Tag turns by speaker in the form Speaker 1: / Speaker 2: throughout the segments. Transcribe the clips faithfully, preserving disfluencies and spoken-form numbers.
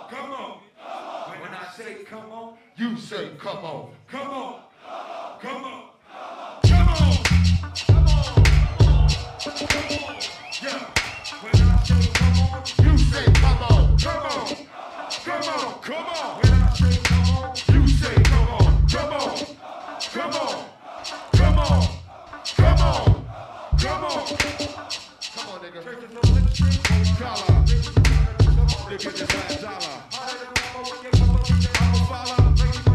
Speaker 1: Come on. When I say come on,
Speaker 2: You say come on.
Speaker 1: come on. Come on. Come on. Yeah. When I say come on,
Speaker 2: You say come on.
Speaker 1: come on. Come on.
Speaker 2: Come on.
Speaker 1: When I say come on,
Speaker 2: You say come on. Come on. Come on. Come on. Come on. Come on. Come on, nigga.
Speaker 1: church is no ministry.
Speaker 2: Dollar. Look at this last dollar. I'm a follow.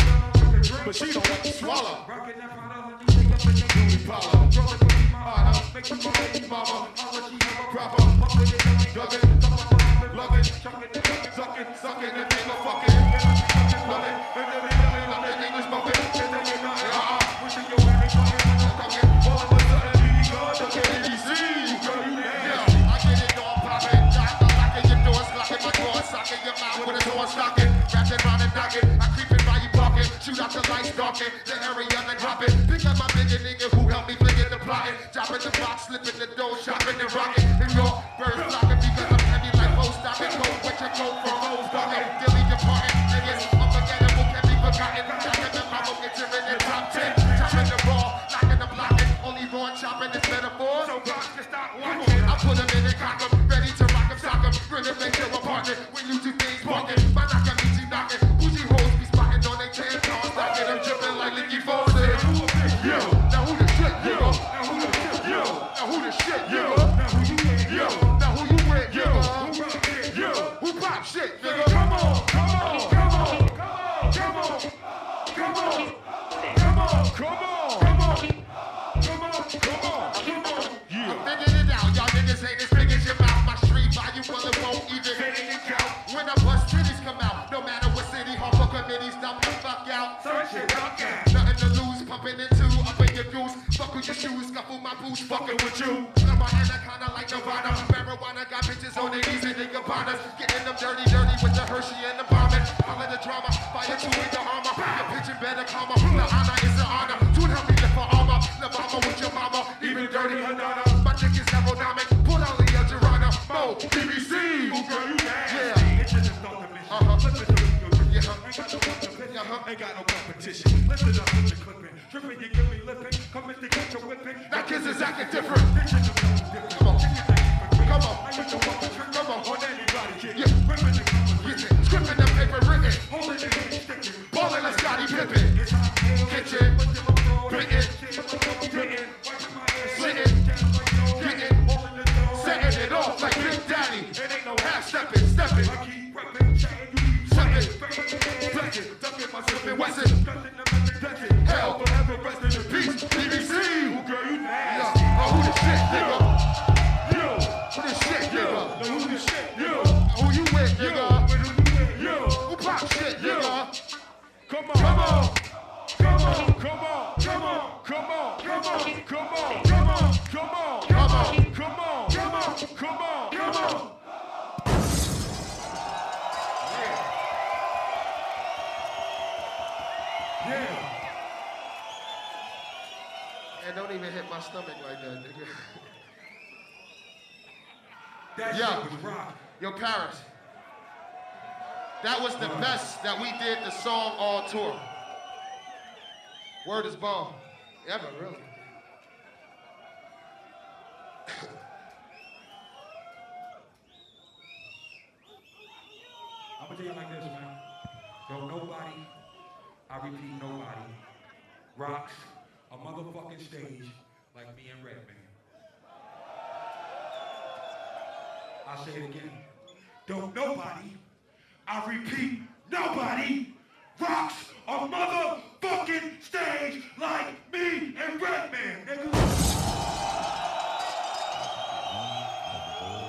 Speaker 2: But she don't want to swallow.
Speaker 1: Rockin' that powder, honey, take up in the
Speaker 2: Beauty parlor.
Speaker 1: Roll it with me, mama.
Speaker 2: Hard
Speaker 1: Make you my baby mama. I'll let you have a
Speaker 2: Proper.
Speaker 1: pump it in the
Speaker 2: Love it.
Speaker 1: Love it. Chuck it, chuck it,
Speaker 2: Suck it. Suck it. And take a fucking. Love it. And then we love it. Love it. English muffin.
Speaker 1: and then you're not
Speaker 2: Uh-uh.
Speaker 1: wishing your hand ain't fucking. All of a sudden, you be gone. Don't get
Speaker 2: K
Speaker 1: it.
Speaker 2: B C.
Speaker 1: Girl, you
Speaker 2: Yeah.
Speaker 1: nasty.
Speaker 2: I get it all poppin'. Jack, I'm locking your doors. Locking my doors. Socking your mouth with a door stocking. Ratchet round and knocking. I creepin' by you parking. Shoot out the lights darken. The area then dropping. Pick up my bigger nigga who helped me fling it the plotting. Dropping the box, slipping the dough, shopping and rocking. And your birds flocking because I'm heavy like most stocking. Cold with your coat from Rose Garden. Dilly departing. Niggas unforgettable can't be forgotten. Chopping the mama, get you in the top ten. Chopping the raw, knocking the blocking. Only raw chopping is metaphor.
Speaker 1: So God can stop
Speaker 2: Come
Speaker 1: watching.
Speaker 2: on, I put 'em in and cock 'em, ready to rock 'em, sock 'em. Bring 'em into a partner when you do things walking. My knock 'em, easy knocking. Bougie hoes be spotting on they tan cars, stocking them dripping like Licky Fawcett. Yo, now who the shit, yo?
Speaker 1: Now who the shit?
Speaker 2: Yo, now who the shit, yo?
Speaker 1: Now who you with?
Speaker 2: Yo, now who you with, yo?
Speaker 1: Who rock it?
Speaker 2: Yo, who pop shit, nigga?
Speaker 1: Come on, come on, come on, come on, come on, come on,
Speaker 2: Come on,
Speaker 1: come on, come on,
Speaker 2: come on.
Speaker 1: come on.
Speaker 2: I'm figuring it out, y'all niggas ain't as big as your mouth. My street value, well, it won't even
Speaker 1: Fit in and count.
Speaker 2: when I bust titties come out. No matter what city, hall for committees, dump the fuck out.
Speaker 1: Search it out, yeah.
Speaker 2: Nothing to lose, pumping into up in your goose. Fuck with your shoes, scuffle my boots, fucking with you. I'm my anaconda like Nirvana. Marijuana got bitches on their knees and they cabanas. Getting them dirty, dirty with the Hershey and the bombing. All of the drama, fire two in your armor. Your pitching better karma. The honor is an honor. Dude, help me lift my armor. The mama with your mama, even dirty Hanana. My dick is aerodynamic. Pull out Leo Girana. Mo, B B C.
Speaker 1: Ooh, girl, you nasty.
Speaker 2: Yeah.
Speaker 1: It just start the mission.
Speaker 2: Uh-huh.
Speaker 1: Listen to the music.
Speaker 2: Yeah.
Speaker 1: Ain't got no competition.
Speaker 2: Uh-huh.
Speaker 1: Ain't got no competition. Listen up with the clipping. Tripping, you give me lipping. Coming to get your whipping.
Speaker 2: That kids is acting different.
Speaker 1: This is no different.
Speaker 2: Come on.
Speaker 1: This is ain't
Speaker 2: Come on.
Speaker 1: I used to walk the trick.
Speaker 2: Come on.
Speaker 1: On anybody, kid.
Speaker 2: Yeah.
Speaker 1: Ripping the conversation.
Speaker 2: Get it. Scripting the paper written.
Speaker 1: Holding it in sticking.
Speaker 2: Ballin' like Scottie Pippen.
Speaker 1: It's hot.
Speaker 2: Kitchen. Bitten.
Speaker 1: Bitten.
Speaker 2: Slitting. Getting. Setting it off like Big Daddy.
Speaker 1: It ain't no
Speaker 2: Half stepping, stepping.
Speaker 1: I keep repping, chatting, you keep
Speaker 2: Stepping.
Speaker 1: stepping,
Speaker 2: Fletching.
Speaker 1: ducking myself
Speaker 2: Flipping
Speaker 1: in
Speaker 2: Wesson.
Speaker 1: discussing the method,
Speaker 2: Hell.
Speaker 1: forever rest in the
Speaker 2: Peace.
Speaker 1: peace.
Speaker 2: B B C.
Speaker 1: Ooh, girl, you
Speaker 2: Yeah.
Speaker 1: nasty.
Speaker 2: Oh, who the shit, nigga?
Speaker 1: Yo,
Speaker 2: Who the shit,
Speaker 1: yo,
Speaker 2: nigga?
Speaker 1: now who the shit? Yo,
Speaker 2: Who you with,
Speaker 1: yo,
Speaker 2: nigga?
Speaker 1: where do you with? Yo,
Speaker 2: Who pop shit, nigga?
Speaker 1: come on, come on, come on, come on, come on, come on, come on, come on, come on, come on,
Speaker 2: Come on.
Speaker 1: come on, come on, come on, come on. Yeah.
Speaker 2: And don't even hit my stomach like that, nigga.
Speaker 1: That
Speaker 2: Yeah.
Speaker 1: shit was rock.
Speaker 2: Yo, Paris. That was the best that we did the song all tour. Word is bone. Ever, really.
Speaker 1: I'm gonna tell you like this, man. Don't nobody, I repeat, nobody, rocks a motherfucking stage like me and Redman. I'll say it again. Don't nobody, I repeat, nobody rocks a motherfucking